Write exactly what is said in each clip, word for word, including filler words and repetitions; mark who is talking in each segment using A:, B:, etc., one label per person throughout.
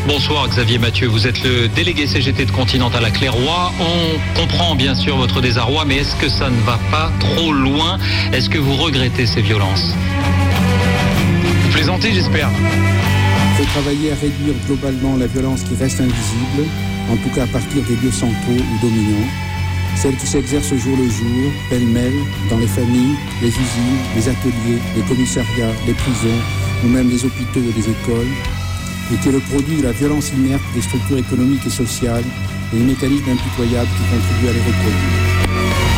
A: Bonsoir Xavier Mathieu, vous êtes le délégué C G T de Continental à Clairoy. On comprend bien sûr votre désarroi, mais est-ce que ça ne va pas trop loin? Est-ce que vous regrettez ces violences? Vous plaisantez, j'espère.
B: Il faut travailler à réduire globalement la violence qui reste invisible, en tout cas à partir des lieux centraux ou dominants, celle qui s'exerce au jour le jour, pêle-mêle, dans les familles, les usines, les ateliers, les commissariats, les prisons, ou même les hôpitaux et les écoles, et qui est le produit de la violence inerte des structures économiques et sociales et des mécanismes impitoyables qui contribuent à les reproduire.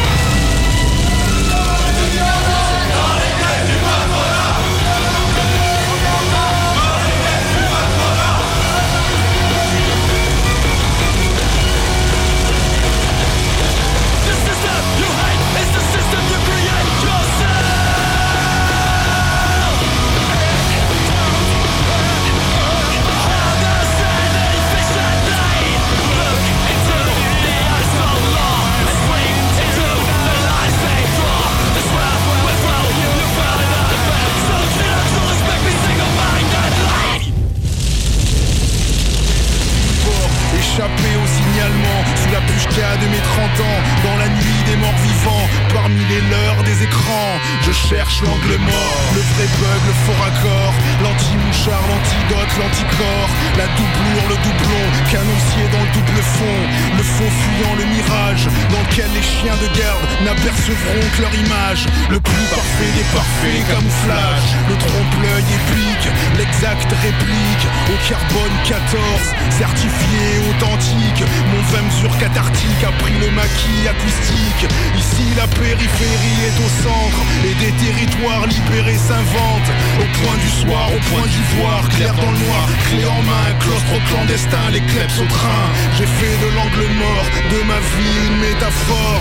C: Échappé au signalement, sous la pushka de mes trente ans, dans la nuit des morts vivants, parmi les leurs des écrans, je cherche l'angle mort, le vrai bug, le faux raccord, l'anti-mouchard, l'antidote, l'anticorps, la doublure, le doublon, canoncier dans le double fond, le faux fuyant le mirage, dans lequel les chiens de garde n'apercevront que leur image, le plus parfait des parfaits, camouflage, le trompe-l'œil épique, l'exact réplique, au carbone quatorze, certifié authentique, mon vingt mesures cathartique a pris le maquis acoustique. Ici la périphérie est au centre et des territoires libérés s'inventent. Au point du soir, au point d'ivoire, clair dans le noir, clé en main, claustre clandestin, les kleps au train. J'ai fait de l'angle mort de ma vie une métaphore.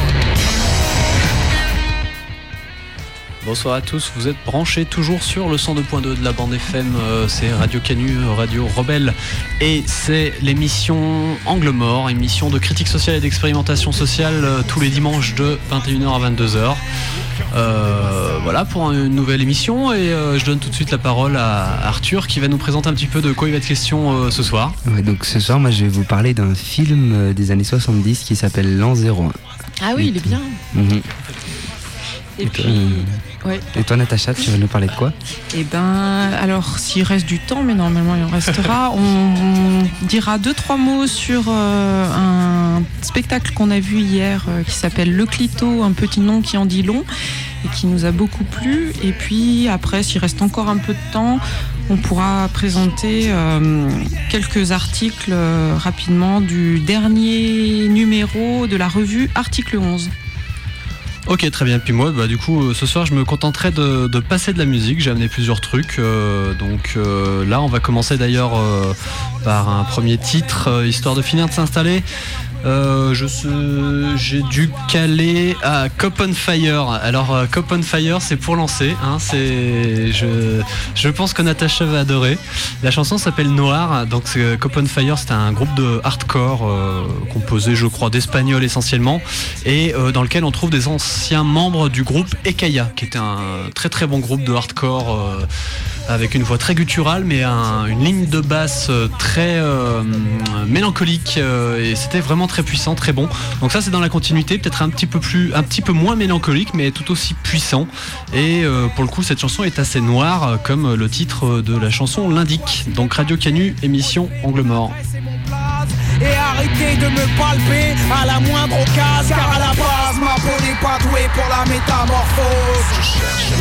D: Bonsoir à tous, vous êtes branchés toujours sur le cent deux point deux de la bande F M, euh, c'est Radio Canu, Radio Rebelle, et c'est l'émission Angle Mort, émission de critique sociale et d'expérimentation sociale euh, tous les dimanches de vingt et une heures à vingt-deux heures. Euh, voilà pour une nouvelle émission, et euh, je donne tout de suite la parole à Arthur qui va nous présenter un petit peu de quoi il va être question euh, ce soir.
E: Ouais, donc ce soir, moi je vais vous parler d'un film des années soixante-dix qui s'appelle L'an zéro un.
F: Ah oui, il est bien.
E: Mmh.
F: Et,
E: et
F: puis...
E: toi, euh...
F: Ouais.
E: Et toi Natacha, tu vas nous parler de quoi?
F: Eh ben, alors s'il reste du temps, mais normalement il en restera, on dira deux trois mots sur euh, un spectacle qu'on a vu hier euh, qui s'appelle Le Clito, un petit nom qui en dit long et qui nous a beaucoup plu. Et puis après, s'il reste encore un peu de temps, on pourra présenter euh, quelques articles euh, rapidement du dernier numéro de la revue Article onze.
D: Ok, très bien. Puis moi, bah, du coup, ce soir, je me contenterai de, de passer de la musique. J'ai amené plusieurs trucs. Euh, donc euh, là, on va commencer d'ailleurs euh, par un premier titre, euh, histoire de finir de s'installer. Euh, je sais, j'ai dû caler à Cop on Fire. Alors euh, Cop on Fire, c'est pour lancer. Hein, c'est, je, je pense que Natacha va adorer. La chanson s'appelle Noir. Donc c'est, Cop on Fire, c'est un groupe de hardcore euh, composé, je crois, d'espagnols essentiellement, et euh, dans lequel on trouve des anciens membres du groupe Ekaya, qui était un très très bon groupe de hardcore euh, avec une voix très gutturale, mais un, une ligne de basse très euh, mélancolique, euh, et c'était vraiment très puissant, très bon. Donc ça, c'est dans la continuité, peut-être un petit peu plus, un petit peu moins mélancolique, mais tout aussi puissant. Et euh, pour le coup, cette chanson est assez noire, comme le titre de la chanson l'indique. Donc Radio Canu, émission Angle Mort.
G: Et arrêtez de me palper à la moindre occasion, car à la base ma peau n'est pas douée pour la métamorphose. Je cherche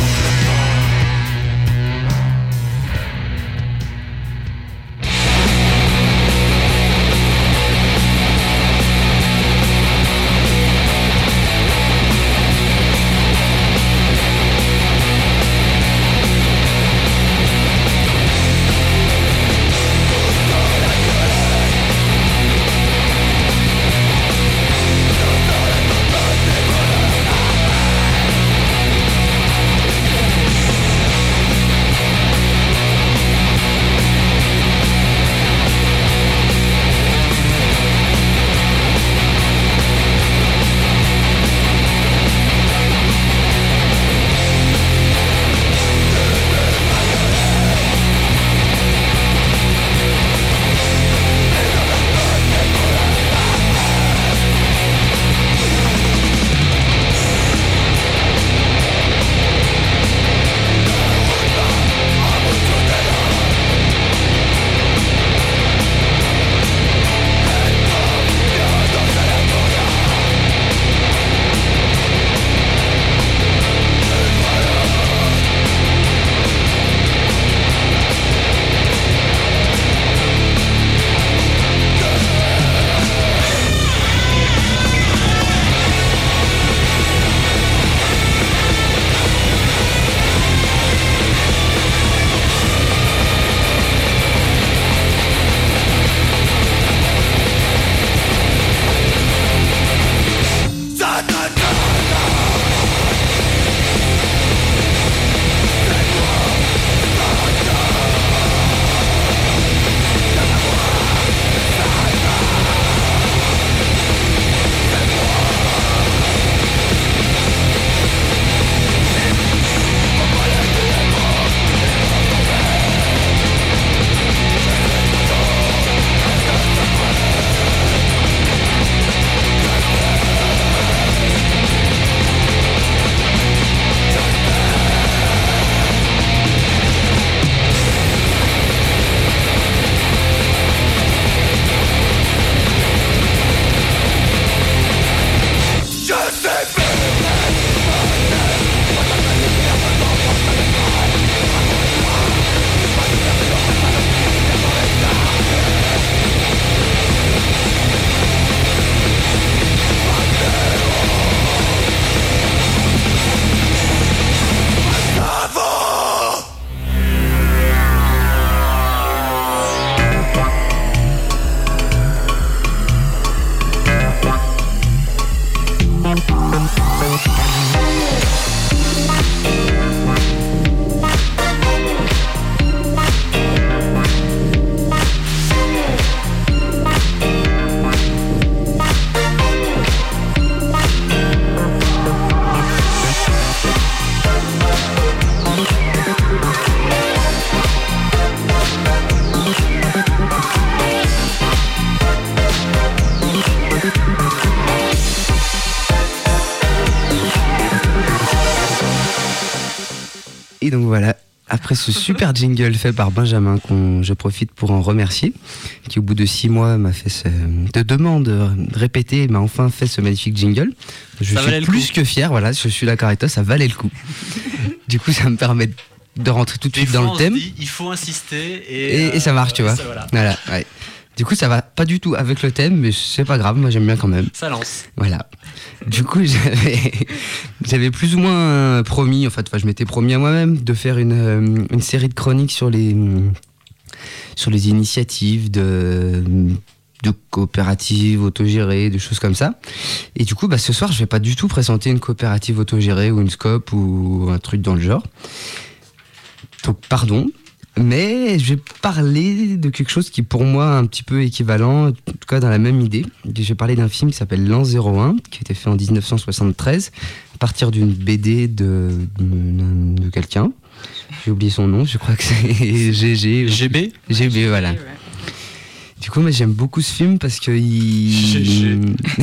E: Et donc voilà, après ce super jingle fait par Benjamin, qu'on je profite pour en remercier, qui au bout de six mois m'a fait ce, de demandes répétées, m'a enfin fait ce magnifique jingle. Je
D: ça
E: suis plus que fier, voilà, je suis d'accord avec toi, ça valait le coup. Du coup, ça me permet de rentrer tout de suite dans le thème.
D: Dit, il faut insister et,
E: et,
D: euh,
E: et ça marche, tu vois.
D: Ça, voilà.
E: Voilà, ouais. Du coup, ça va pas du tout avec le thème, mais c'est pas grave, moi j'aime bien quand même.
D: Ça lance.
E: Voilà. Du coup, j'avais, j'avais plus ou moins promis, en fait, enfin, je m'étais promis à moi-même de faire une, une série de chroniques sur les, sur les initiatives de, de coopératives autogérées, de choses comme ça. Et du coup, bah, ce soir, je vais pas du tout présenter une coopérative autogérée ou une scope ou un truc dans le genre. Donc, pardon. Mais je vais parler de quelque chose qui est pour moi un petit peu équivalent, en tout cas dans la même idée. Je vais parler d'un film qui s'appelle L'An zéro un, qui a été fait en dix-neuf cent soixante-treize, à partir d'une B D de, de, de quelqu'un. J'ai oublié son nom, je crois que c'est G G.
D: G B
E: G B, voilà. Du coup, moi j'aime beaucoup ce film parce que il...
D: G G.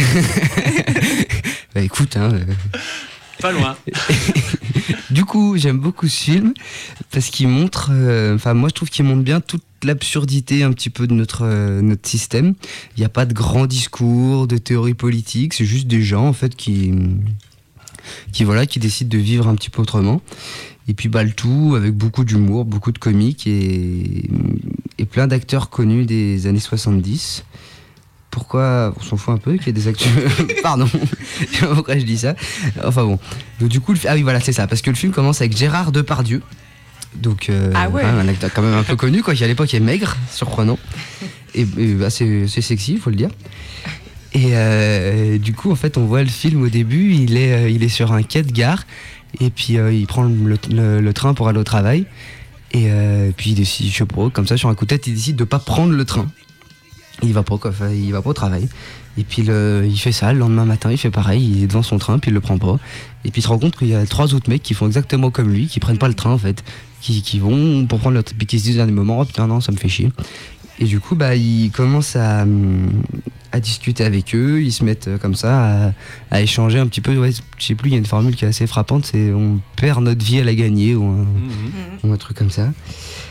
E: Bah écoute, hein... Euh...
D: Pas loin.
E: Du coup, j'aime beaucoup ce film parce qu'il montre, enfin euh, moi je trouve qu'il montre bien toute l'absurdité un petit peu de notre euh, notre système. Il n'y a pas de grands discours, de théorie politique, c'est juste des gens en fait qui qui voilà qui décident de vivre un petit peu autrement. Et puis bah le tout avec beaucoup d'humour, beaucoup de comiques et et plein d'acteurs connus des années soixante-dix. Pourquoi on s'en fout un peu qu'il y ait des acteurs pardon, je sais pas pourquoi je dis ça. Enfin bon. Donc du coup, le... ah oui voilà c'est ça, parce que le film commence avec Gérard Depardieu. Donc euh,
F: ah ouais.
E: hein, un acteur quand même un peu connu quoi, qui à l'époque est maigre, surprenant et, et assez, assez sexy, il faut le dire. Et euh, du coup en fait on voit le film au début, il est euh, il est sur un quai de gare et puis euh, il prend le, le, le train pour aller au travail et euh, puis il décide, je sais pas, comme ça sur un coup de tête il décide de pas prendre le train. Il va pas quoi, il va pas au travail. Et puis le, il fait ça, le lendemain matin, il fait pareil, il est devant son train, puis il le prend pas. Et puis il se rend compte qu'il y a trois autres mecs qui font exactement comme lui, qui prennent pas le train en fait, qui, qui vont pour prendre le train, puis qui se disent à des moments, oh putain non, ça me fait chier. Et du coup, bah, il commence à, à discuter avec eux, ils se mettent comme ça à, à échanger un petit peu. Ouais, je sais plus, il y a une formule qui est assez frappante, c'est on perd notre vie à la gagner, ou un, mmh. ou un truc comme ça.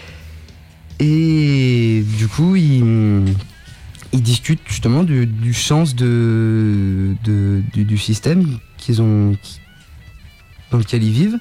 E: Et du coup, il... Ils discutent justement du, du sens de, de, du, du système qu'ils ont, dans lequel ils vivent.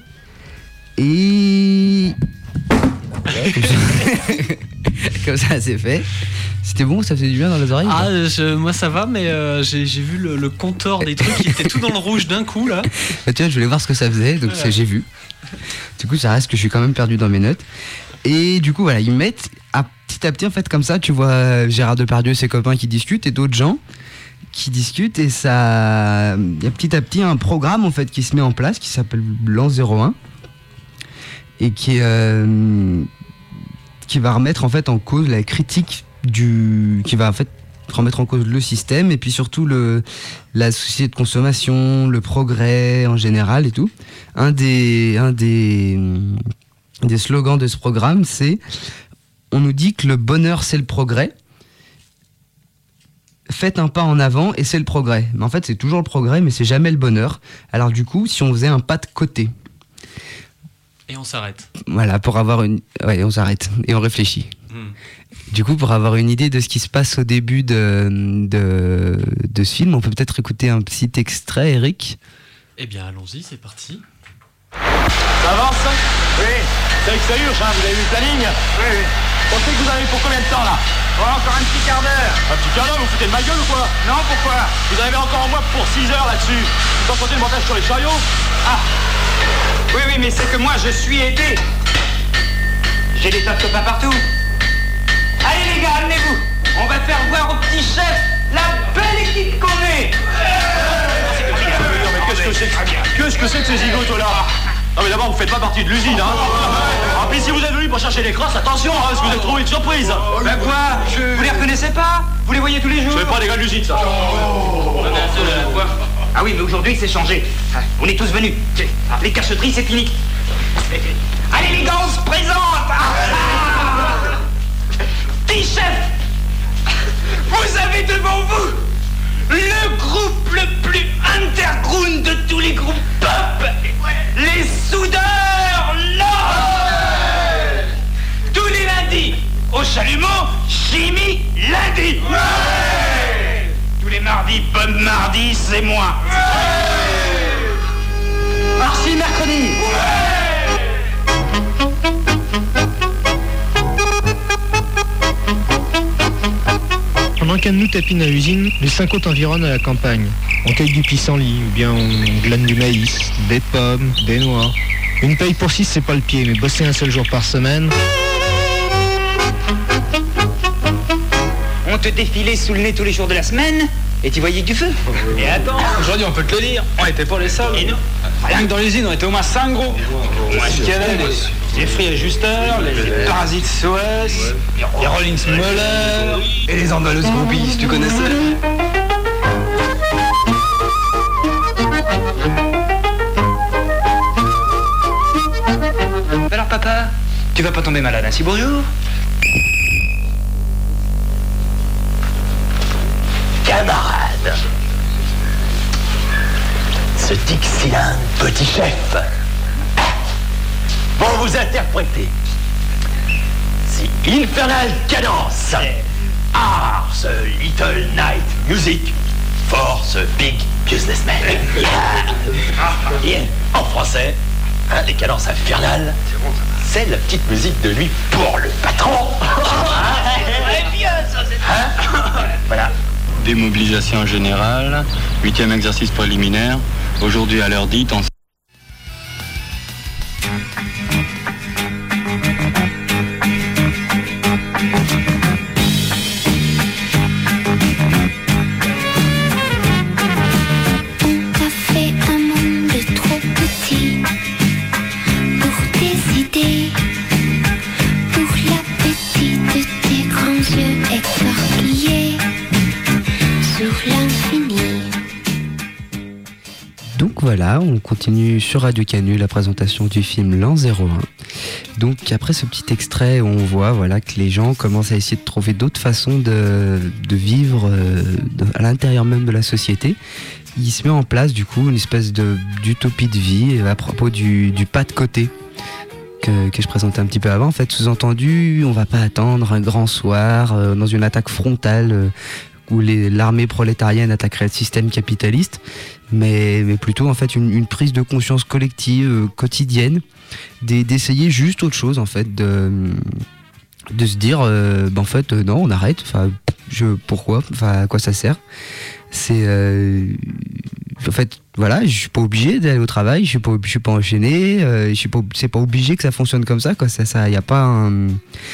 E: Et... Ouais, comme, ça. Comme ça, c'est fait. C'était bon, ça faisait du bien dans les oreilles.
D: Ah, je, moi ça va, mais euh, j'ai, j'ai vu le, le compteur des trucs qui était tout dans le rouge d'un coup là.
E: Bah, tu vois, je voulais voir ce que ça faisait, donc ouais. J'ai vu. Du coup, ça reste que je suis quand même perdu dans mes notes. Et du coup, voilà, ils mettent à petit à petit, en fait, comme ça, tu vois Gérard Depardieu et ses copains qui discutent et d'autres gens qui discutent et ça, il y a petit à petit un programme en fait qui se met en place qui s'appelle L'An zéro un et qui est, euh, qui va remettre en fait en cause la critique du, qui va en fait remettre en cause le système et puis surtout le, la société de consommation, le progrès en général et tout. Un des, un des des slogans de ce programme, c'est on nous dit que le bonheur c'est le progrès, faites un pas en avant et c'est le progrès. Mais en fait c'est toujours le progrès mais c'est jamais le bonheur. Alors du coup si on faisait un pas de côté.
D: Et on s'arrête.
E: Voilà, pour avoir une... Ouais, on s'arrête et on réfléchit. Hmm. Du coup pour avoir une idée de ce qui se passe au début de, de, de ce film, on peut peut-être écouter un petit extrait, Eric.
D: Eh bien allons-y, c'est parti.
H: Ça avance ça ? Oui. C'est vrai que ça urge, hein, vous avez vu le planning ? Oui, oui. Vous pensez que vous avez pour combien de temps là ?
I: Oh, encore un petit quart d'heure.
H: Un petit quart d'heure, vous foutez de ma gueule ou quoi ?
I: Non, pourquoi ?
H: Vous avez encore en moi pour six heures là-dessus. Sans compter le montage sur les chariots ?
I: Ah. Oui, oui, mais c'est que moi je suis aidé. J'ai des tas de copains partout. Allez les gars, amenez-vous. On va faire voir au petit chef la belle équipe qu'on est.
H: Qu'est-ce que c'est que, qu'est-ce que c'est que ces zigotos là ? Non mais d'abord vous faites pas partie de l'usine hein. Ah puis si vous êtes venu pour chercher les crosses, attention hein, parce que vous êtes trouvé une surprise.
I: Bah quoi ? Vous les reconnaissez pas ? Vous les voyez tous les jours ?
H: Je sais pas les gars de l'usine ça.
I: Oh. Ah oui mais aujourd'hui c'est changé. On est tous venus. Les cacheteries c'est fini. Allez les gars on se présente. Petit chef, vous avez devant vous le groupe le plus underground de tous les groupes pop, les soudeurs Nord. l'humour, chimie, lundi. Ouais. Tous les mardis, bonne mardi, c'est moi. Ouais. Archie, mercredi. Ouais.
J: Pendant qu'un de nous tapine à l'usine, les cinq autres environnent à la campagne. On cueille du pissenlit, ou bien on glane du maïs, des pommes, des noix. Une paye pour six, c'est pas le pied, mais bosser un seul jour par semaine...
I: On te défilait sous le nez tous les jours de la semaine, et tu voyais que du feu. Et attends,
K: aujourd'hui on peut te le dire, on était pas les seuls. Rien que dans l'usine, on était au moins cinq gros. Au moins ce qu'il y avait, les, les free ajusteurs, les, les parasites S O S, les Rollins Muller, et les emballeuses groupies, tu connaissais.
I: Alors papa, tu vas pas tomber malade ainsi bonjour?
L: Camarade, ce Dixieland petit chef vont vous interpréter The Infernal Cadence, Ars Little Night Music for the Big Businessman. Yeah. Yeah. En français, hein, les cadences infernales, c'est la petite musique de lui pour le patron.
I: C'est vieux ça, c'est
L: hein? Voilà.
M: Démobilisation générale, huitième exercice préliminaire. Aujourd'hui à l'heure dite, on...
E: Voilà, on continue sur Radio Canu la présentation du film L'an zéro un. Donc après ce petit extrait où on voit voilà, que les gens commencent à essayer de trouver d'autres façons de, de vivre euh, de, à l'intérieur même de la société, il se met en place du coup une espèce de, d'utopie de vie à propos du, du pas de côté que, que je présentais un petit peu avant. En fait, sous-entendu, on va pas attendre un grand soir euh, dans une attaque frontale euh, où les, l'armée prolétarienne attaquerait le système capitaliste, mais, mais plutôt en fait une, une prise de conscience collective, euh, quotidienne, d'essayer juste autre chose en fait, de, de se dire euh, ben en fait euh, non on arrête, enfin je pourquoi, enfin à quoi ça sert, c'est euh, en fait voilà, je suis pas obligé d'aller au travail, je suis pas je suis pas enchaîné, euh, je suis pas c'est pas obligé que ça fonctionne comme ça quoi, ça ça y a pas un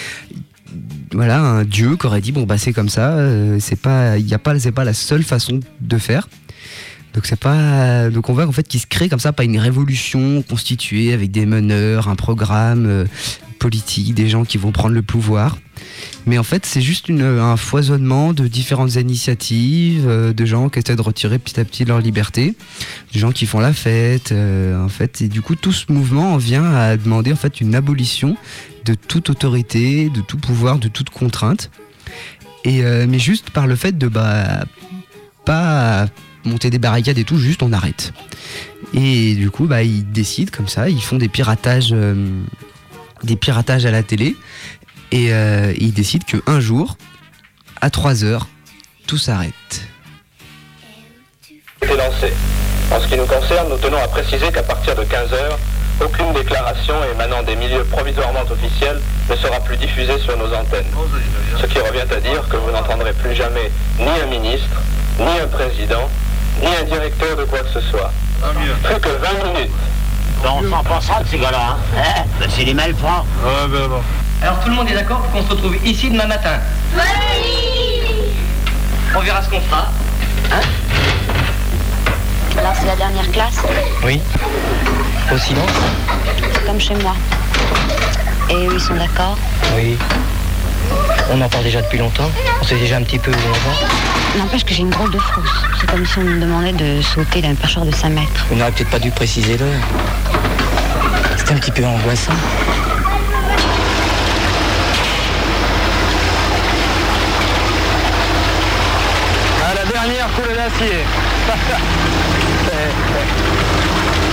E: voilà un dieu qui aurait dit bon bah c'est comme ça, euh, c'est pas il y a pas c'est pas la seule façon de faire. Donc c'est pas donc on voit en fait qu'il se crée comme ça pas une révolution constituée avec des meneurs, un programme euh, politique, des gens qui vont prendre le pouvoir. Mais en fait, c'est juste une, un foisonnement de différentes initiatives, euh, de gens qui essaient de retirer petit à petit leur liberté, des gens qui font la fête, euh, en fait. Et du coup, tout ce mouvement vient à demander en fait une abolition de toute autorité, de tout pouvoir, de toute contrainte. Et euh, mais juste par le fait de bah pas monter des barricades et tout, juste on arrête. Et du coup, bah ils décident comme ça, ils font des piratages, euh, des piratages à la télé. Et euh, ils décident qu'un jour, à trois heures, tout s'arrête.
N: C'est lancé. En ce qui nous concerne, nous tenons à préciser qu'à partir de quinze heures, aucune déclaration émanant des milieux provisoirement officiels ne sera plus diffusée sur nos antennes. Ce qui revient à dire que vous n'entendrez plus jamais ni un ministre, ni un président, ni un directeur de quoi que ce soit. Plus que vingt minutes.
L: On s'en pensera de ces gars-là, hein, hein c'est des malfrats.
K: Ouais, ben bon.
O: Alors tout le monde est d'accord pour qu'on se retrouve ici demain matin?
P: Oui.
O: On verra ce qu'on fera. Hein?
P: Alors c'est la dernière classe?
O: Oui. Au silence?
P: C'est comme chez moi. Et eux ils sont d'accord?
O: Oui. On en parle déjà depuis longtemps. On sait déjà un petit peu où on va.
P: N'empêche que j'ai une drôle de frousse. C'est comme si on me demandait de sauter d'un perchoir de cinq mètres.
O: On n'aurait peut-être pas dû préciser l'heure. C'était un petit peu angoissant.
K: À la dernière coule d'acier.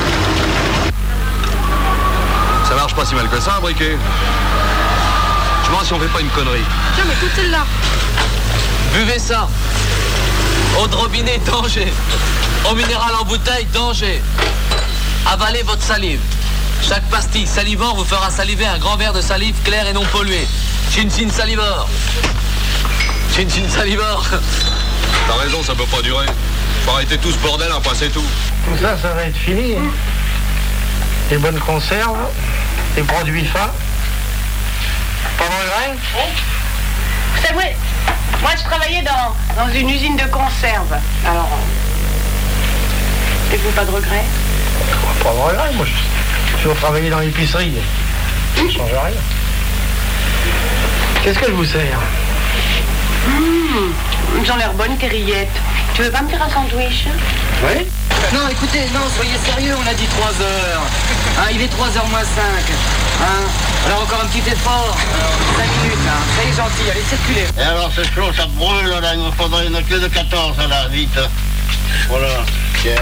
Q: Ça marche pas si mal que ça, un briquet. Je demande si on fait pas une connerie.
R: Tiens, mais toute celle-là.
Q: Buvez ça. Eau de robinet, danger. Eau minérale en bouteille, danger. Avalez votre salive. Chaque pastille salivant vous fera saliver un grand verre de salive claire et non polluée. Chin chin salivore. Chin chin salivore.
S: T'as raison, ça peut pas durer. Faut arrêter tout ce bordel, après c'est tout.
J: Tout ça, ça va être fini. Hein. Des bonnes conserves, des produits fins. Pas de regret?
R: Vous savez, moi je travaillais dans, dans une usine de conserve. Alors, avez-vous pas de regret?
J: Pas de regret, moi je suis toujours travaillé dans l'épicerie. Ça ne change rien. Qu'est-ce que je vous sers?
R: Mmh, ils ont l'air bonnes, tes rillettes. Tu veux pas me faire un sandwich?
J: Oui.
O: Non, écoutez, non, soyez sérieux, on a dit trois heures. Hein, il est trois heures moins cinq. Hein, alors encore un petit effort. cinq minutes, hein. Soyez gentil, allez, circulez.
T: Et alors, c'est chaud, ça brûle, là. Il me faudrait une clé de quatorze, là, vite. Voilà. Tiens.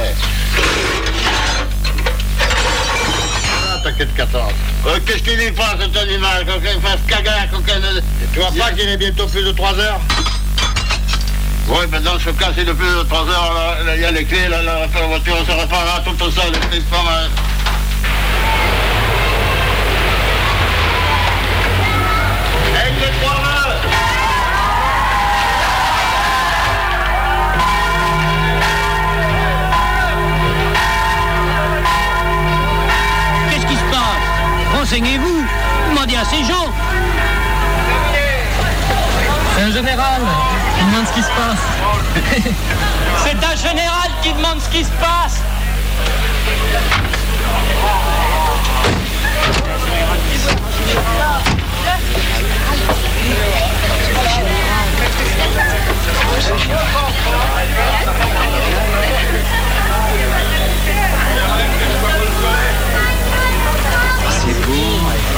T: Ah, ta clé de quatorze. Euh, qu'est-ce qu'il y passe, cet animal? Qu'il fasse cagar, ne... Tu vois pas qu'il est bientôt plus de trois heures? Oui, mais dans ce cas, c'est de plus de trois heures, là, il y a les clés, là, la, la voiture se réparera, tout ça, les clés pas mal. Hey, les trois mains!
I: Qu'est-ce qui se passe? Renseignez-vous, demandez à ces gens.
Q: C'est un général. Il demande ce qui se passe.
I: C'est un général qui demande ce qui se passe.
O: C'est beau.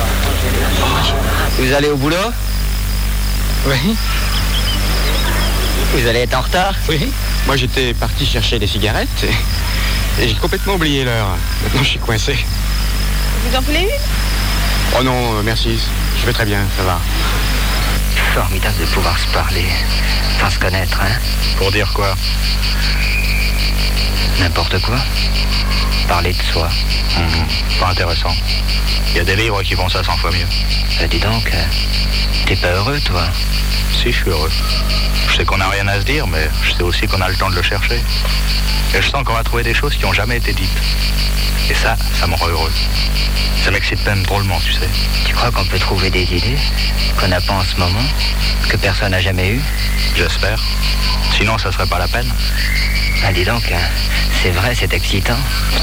O: Vous allez au boulot?
Q: Oui.
O: Vous allez être en retard?
Q: Oui. Moi, j'étais parti chercher des cigarettes et, et j'ai complètement oublié l'heure. Maintenant, je suis coincé.
R: Vous en voulez une?
Q: Oh non, euh, merci. Je vais très bien, ça va.
O: Formidable de pouvoir se parler, sans se connaître, hein?
Q: Pour dire quoi?
O: N'importe quoi. Parler de soi.
Q: Mmh, pas intéressant. Il y a des livres qui font ça cent fois mieux.
O: Bah, dis donc, euh, t'es pas heureux, toi?
Q: Si, je suis heureux. Je sais qu'on n'a rien à se dire, mais je sais aussi qu'on a le temps de le chercher. Et je sens qu'on va trouver des choses qui n'ont jamais été dites. Et ça, ça me rend heureux. Ça m'excite même drôlement, tu sais.
O: Tu crois qu'on peut trouver des idées qu'on n'a pas en ce moment, que personne n'a jamais eues?
Q: J'espère. Sinon, ça serait pas la peine.
O: Ah, dis donc, hein, c'est vrai, c'est excitant.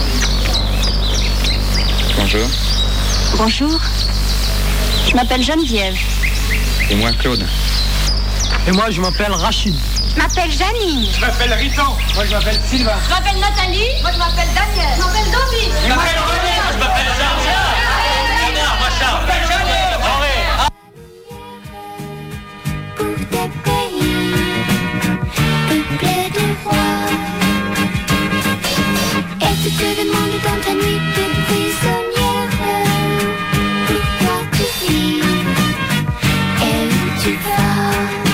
Q: Bonjour.
R: Bonjour. Je m'appelle Geneviève.
Q: Et moi, Claude.
J: Et moi, je m'appelle Rachid.
R: Je m'appelle Janine.
J: Je m'appelle Ritan. Moi, je m'appelle Sylvain.
R: Je m'appelle Nathalie. Moi, je m'appelle Daniel. Je m'appelle Dovi.
J: Je m'appelle René.
H: Je m'appelle Charles. Canard, moi, Charles.
J: Je m'appelle Jeannette.
U: Pour des pays peuplés de rois, et tu te demandes dans ta nuit de prisonnière pourquoi tu vis et où tu vas.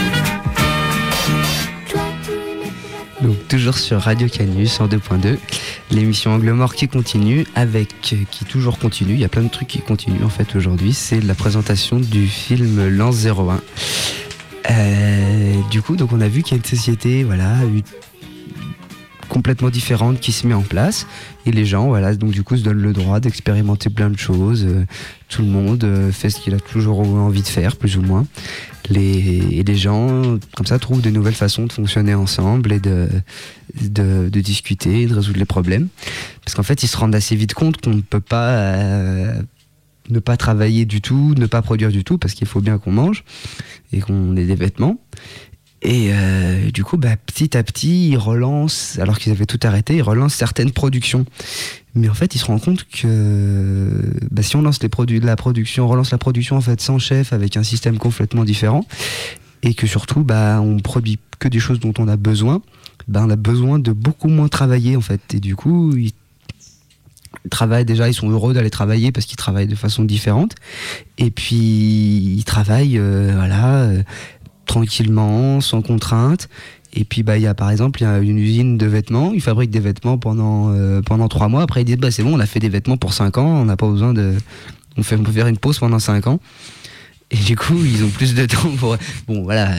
E: Donc toujours sur Radio Canus cent deux point deux, l'émission Angle Mort qui continue avec, qui toujours continue, il y a plein de trucs qui continuent en fait aujourd'hui, c'est la présentation du film L'An zéro un. Euh, du coup donc on a vu qu'il y a une société voilà, complètement différente qui se met en place et les gens voilà, donc du coup se donnent le droit d'expérimenter plein de choses, euh, tout le monde euh, fait ce qu'il a toujours envie de faire plus ou moins. Les, et les gens, comme ça, trouvent de nouvelles façons de fonctionner ensemble et de, de, de discuter, de résoudre les problèmes. Parce qu'en fait, ils se rendent assez vite compte qu'on ne peut pas euh, ne pas travailler du tout, ne pas produire du tout, parce qu'il faut bien qu'on mange et qu'on ait des vêtements. Et euh, du coup, bah, petit à petit, ils relancent, alors qu'ils avaient tout arrêté, ils relancent certaines productions. Mais en fait, ils se rendent compte que bah, si on lance les produits de la production, on relance la production en fait sans chef, avec un système complètement différent, et que surtout, bah, on produit que des choses dont on a besoin, bah, on a besoin de beaucoup moins travailler en fait. Et du coup, ils, Ils travaillent déjà, ils sont heureux d'aller travailler parce qu'ils travaillent de façon différente. Et puis ils travaillent, euh, voilà, euh, tranquillement, sans contrainte. Et puis bah il y a par exemple il y a une usine de vêtements, ils fabriquent des vêtements pendant euh, pendant trois mois. Après ils disent bah c'est bon, on a fait des vêtements pour cinq ans, on n'a pas besoin de, on fait on peut faire une pause pendant cinq ans. Et du coup ils ont plus de temps pour, bon voilà,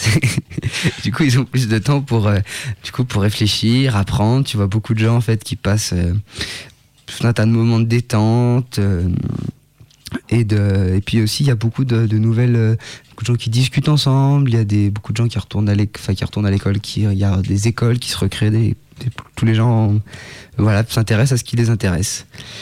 E: du coup ils ont plus de temps pour, euh, du coup pour réfléchir, apprendre. Tu vois beaucoup de gens en fait qui passent euh, tout un tas de moments de détente. Euh, Et, de, et puis aussi, il y a beaucoup de, de nouvelles, euh, beaucoup de gens qui discutent ensemble. Il y a des, beaucoup de gens qui retournent à l'école, enfin, qui retournent à l'école. Qui, il y a des écoles qui se recréent. Des, des, tous les gens, voilà, s'intéressent à ce qui les intéresse.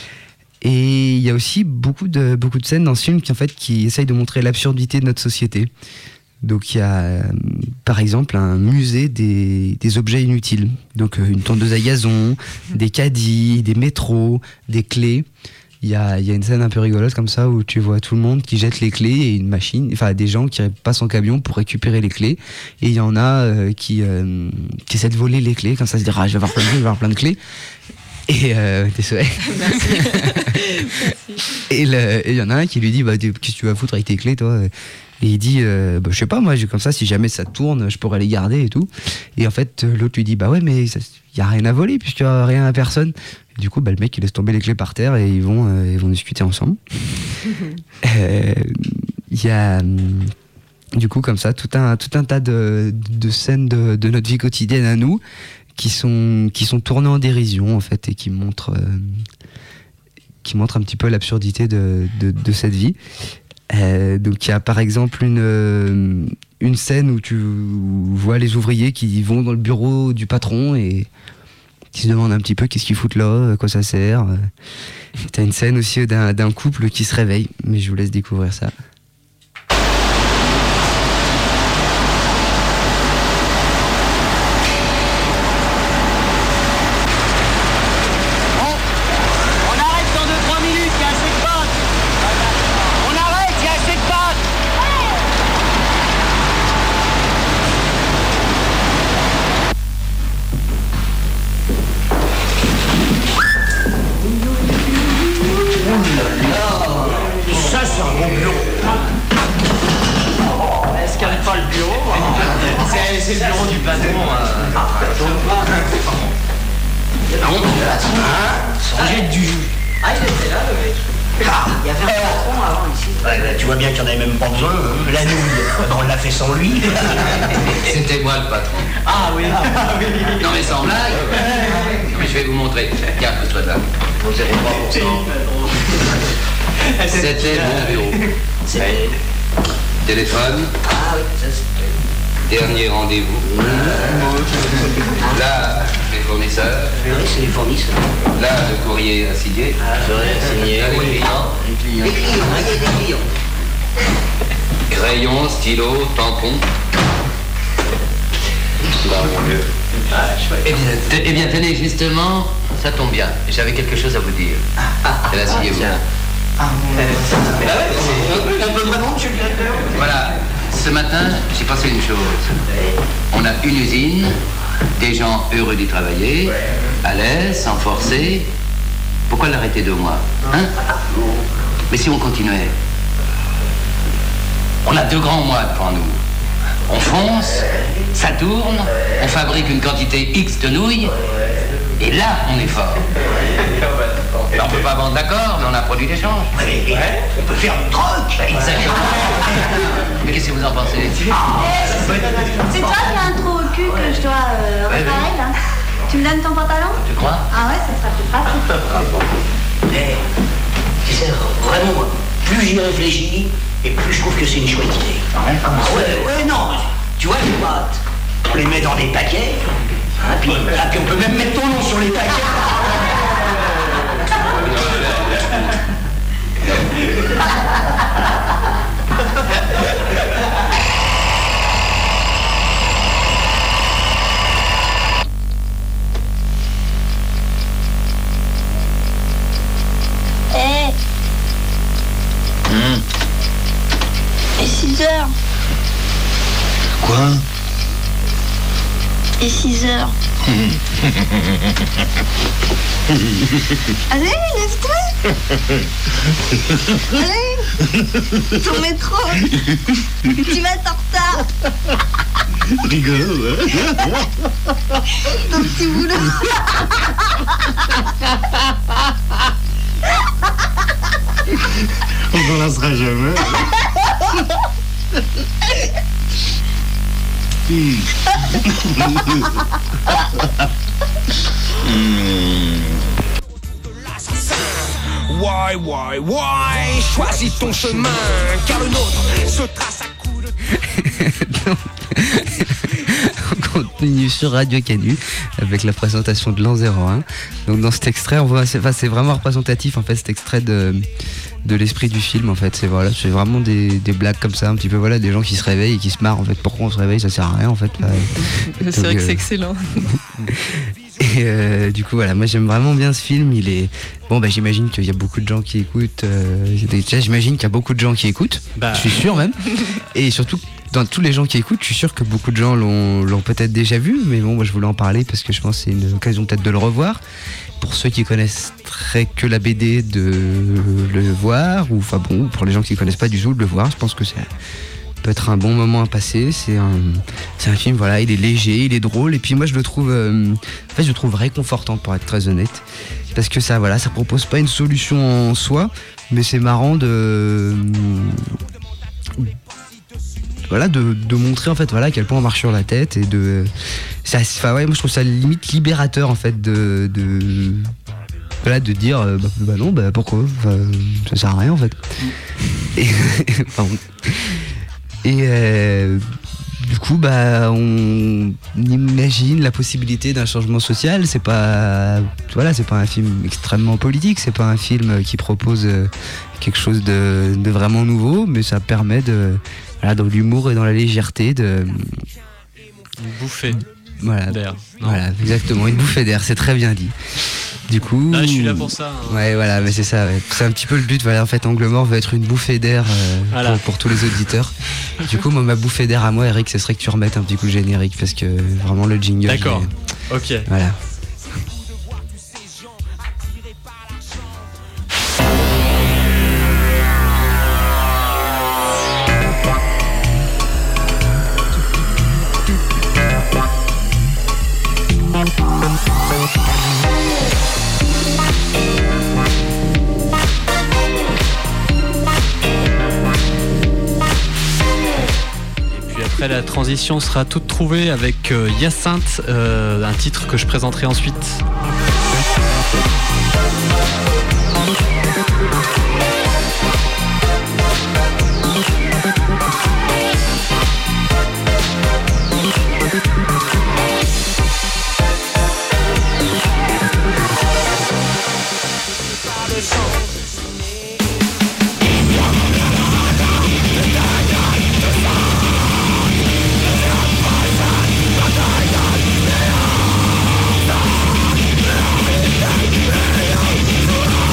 E: Et il y a aussi beaucoup de, beaucoup de scènes dans ce film qui, en fait, qui essayent de montrer l'absurdité de notre société. Donc il y a, euh, par exemple, un musée des, des objets inutiles. Donc euh, une tondeuse à gazon, des caddies, des métros, des clés. Il y a, il y a une scène un peu rigolote comme ça où tu vois tout le monde qui jette les clés et une machine, enfin des gens qui passent en camion pour récupérer les clés. Et il y en a euh, qui, euh, qui essaient de voler les clés, comme ça, se dire ah, je vais avoir plein de clés, je vais avoir plein de clés. Et euh, désolé. Merci. Et il y en a un qui lui dit bah, qu'est-ce que tu vas foutre avec tes clés, toi? Et il dit euh, bah, je sais pas, moi comme ça, si jamais ça tourne, je pourrais les garder et tout. Et en fait, l'autre lui dit bah ouais, mais il y a rien à voler puisqu'il y a rien à personne. Du coup, bah, le mec, il laisse tomber les clés par terre et ils vont, euh, ils vont discuter ensemble. Il euh, y a, du coup, comme ça, tout un, tout un tas de, de scènes de, de notre vie quotidienne à nous qui sont, qui sont tournées en dérision, en fait, et qui montrent, euh, qui montrent un petit peu l'absurdité de, de, de cette vie. Euh, donc, il y a par exemple une, euh, une scène où tu vois les ouvriers qui vont dans le bureau du patron et qui se demandent un petit peu qu'est-ce qu'ils foutent là, à quoi ça sert. T'as une scène aussi d'un, d'un couple qui se réveille, mais je vous laisse découvrir ça.
G: On arrête dans deux trois minutes, il y a assez de pâtes. On arrête, il y a assez de pâtes.
L: Ça, c'est un bon bureau. Est-ce qu'elle pas le bureau? C'est, c'est le bureau du patron. Non, ça jette du jus. Ah, il était là, le mec. Il y avait un patron avant ici. Ouais, bah, tu vois bien qu'il n'y en avait même pas besoin. Hein. La nouille, on l'a fait sans lui.
Q: C'était moi le patron.
L: Ah oui, ah, oui.
Q: Non mais sans blague. Non, mais je vais vous montrer. Tiens, pose-toi là.
L: Vous zéro trois pour cent.
Q: C'était mon bureau.
L: C'est...
Q: Téléphone.
L: Ah oui, ça c'est...
Q: Dernier rendez-vous. Là, les fournisseurs.
L: Oui, c'est les fournisseurs.
Q: Là, le courrier assigné.
L: Ah, c'est vrai, signé.
Q: Là, les clients.
L: Les clients. Les clients, il y a des clients.
Q: Rayons, stylos, tampons. Bah, mon Dieu. Ah, eh, bien, t- eh bien, tenez, justement, ça tombe bien. J'avais quelque chose à vous dire. Et là, asseyez-vous.
L: Ah, bah ouais, c'est un peu vraiment, monsieur le directeur.
Q: Voilà. Ce matin, j'ai pensé une chose. On a une usine, des gens heureux d'y travailler, à l'aise, sans forcer. Pourquoi l'arrêter deux mois, hein? Mais si on continuait, on a deux grands mois devant nous. On fonce, ça tourne, on fabrique une quantité X de nouilles, et là, on est fort. Ben, on peut pas vendre d'accord, mais on a produit d'échange.
L: Ouais, on peut faire du troc.
Q: Exactement. Mais qu'est-ce que vous en pensez?
U: C'est toi qui as un trou au cul que je dois euh,
Q: Ouais,
U: réparer
Q: oui.
U: là. Tu me donnes ton pantalon?
Q: Tu crois?
U: Ah ouais, ça sera plus pratique.
L: Mais, tu sais, vraiment, moi, plus j'y réfléchis, et plus je trouve que c'est une chouette idée. Ah ouais, ouais, non. Tu vois, les pâtes, on les met dans des paquets, hein, puis, ah, puis on peut même mettre ton nom sur les paquets.
U: Eh.
L: Mmh.
U: Et six heures.
L: Quoi?
U: Et six heures. Allez, lève-toi. Allez, ton métro. Tu vas être en retard.
T: Rigolo, hein?
U: Ton petit boulot.
T: On s'en lassera jamais. Hmm.
G: Why, why, why? Choisis ton chemin, car le nôtre se trace à coups de...
E: On continue sur Radio Canu avec la présentation de l'an zéro un. Donc dans cet extrait, on voit, c'est, enfin, c'est vraiment représentatif en fait, cet extrait de, de l'esprit du film en fait. C'est voilà, c'est vraiment des, des blagues comme ça, un petit peu voilà, des gens qui se réveillent et qui se marrent en fait. Pourquoi on se réveille, ça sert à rien en fait. Bah,
F: c'est
E: donc,
F: vrai que
E: euh,
F: c'est excellent.
E: Et euh, du coup voilà, moi j'aime vraiment bien ce film. Il est bon, bah j'imagine qu'il y a beaucoup de gens qui écoutent. Euh, déjà, j'imagine qu'il y a beaucoup de gens qui écoutent.
D: Bah.
E: Je suis sûr même. Et surtout dans tous les gens qui écoutent, je suis sûr que beaucoup de gens l'ont, l'ont peut-être déjà vu. Mais bon, moi je voulais en parler parce que je pense que c'est une occasion peut-être de le revoir. Pour ceux qui connaissent très que la B D, de le voir, ou enfin bon, pour les gens qui ne connaissent pas du tout, de le voir. Je pense que c'est peut être un bon moment à passer. C'est un, c'est un film, voilà, il est léger, il est drôle, et puis moi je le trouve, euh, en fait, je le trouve réconfortant pour être très honnête, parce que ça, voilà, ça propose pas une solution en soi, mais c'est marrant de, voilà, de, de montrer en fait, voilà, à quel point on marche sur la tête et de, ça, enfin ouais, moi je trouve ça limite libérateur en fait de, de voilà, de dire euh, bah, bah non, bah pourquoi, enfin, ça sert à rien en fait. Et, pardon. Et euh, du coup, bah, on imagine la possibilité d'un changement social. C'est pas, voilà, c'est pas un film extrêmement politique. C'est pas un film qui propose quelque chose de, de vraiment nouveau, mais ça permet de, voilà, dans l'humour et dans la légèreté, de
D: une bouffée
E: voilà,
D: d'air.
E: Voilà, exactement, une bouffée d'air. C'est très bien dit. Du coup,
D: ah, je suis là pour ça. Hein.
E: Ouais, voilà, mais c'est ça. Ouais. C'est un petit peu le but. Voilà, en fait, Angle Mort veut être une bouffée d'air euh,
D: voilà.
E: pour, pour tous les auditeurs. Du coup, moi, ma bouffée d'air à moi, Eric, ce serait que tu remettes un petit coup le générique parce que vraiment le jingle.
D: D'accord.
E: Est...
D: Ok.
E: Voilà.
D: Après, la transition sera toute trouvée avec euh, Hyacinthe, euh, un titre que je présenterai ensuite.
G: Bataille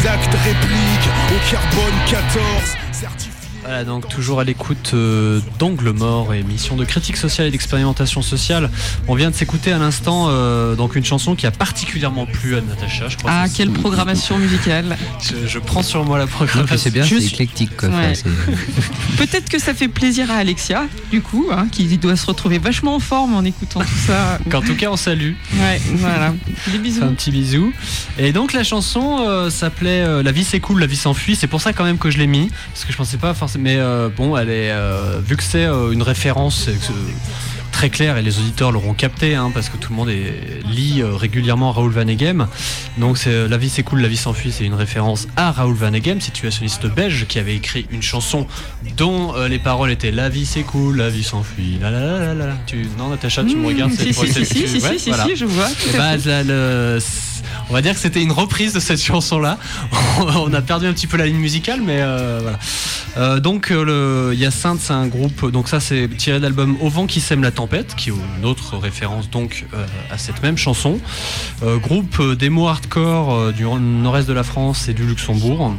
C: l'acte réplique au carbone quatorze. Certifié.
D: Voilà, donc toujours à l'écoute euh, d'Angle Mort, émission de critique sociale et d'expérimentation sociale. On vient de s'écouter à l'instant euh, donc une chanson qui a particulièrement plu à Natacha, je crois.
F: Ah, quelle programmation musicale.
D: Je, je prends sur moi la programmation.
E: C'est bien,
F: Je
E: c'est
F: suis-
E: éclectique quoi.
F: Ouais.
E: Enfin, c'est-
F: Peut-être que ça fait plaisir à Alexia, du coup, hein, qui doit se retrouver vachement en forme en écoutant tout ça.
D: Qu'en tout cas on salue.
F: Ouais, voilà. Des bisous.
D: Un petit bisou. Et donc la chanson euh, s'appelait euh, La vie c'est cool, la vie s'enfuit. C'est pour ça quand même que je l'ai mis, parce que je pensais pas forcément. Mais euh, bon, elle est euh, vu que c'est euh, une référence euh, très claire et les auditeurs l'auront capté, hein, parce que tout le monde est, lit euh, régulièrement Raoul Vaneigem. Donc c'est euh, La vie c'est cool, la vie s'enfuit. C'est une référence à Raoul Vaneigem, situationniste belge, qui avait écrit une chanson dont euh, les paroles étaient La vie c'est cool, la vie s'enfuit. La la la la la. Tu non Natacha, tu me regardes.
F: Si, si, si, si, si, si, si, je vois.
D: Et bah, la- le- on va dire que c'était une reprise de cette chanson-là. On a perdu un petit peu la ligne musicale, mais euh, voilà. Euh, donc euh, le Hyacinthe, c'est un groupe. Donc ça, c'est tiré de l'album Au vent qui sème la tempête, qui est une autre référence donc euh, à cette même chanson. Euh, groupe euh, d'émo hardcore euh, du nord-est de la France et du Luxembourg,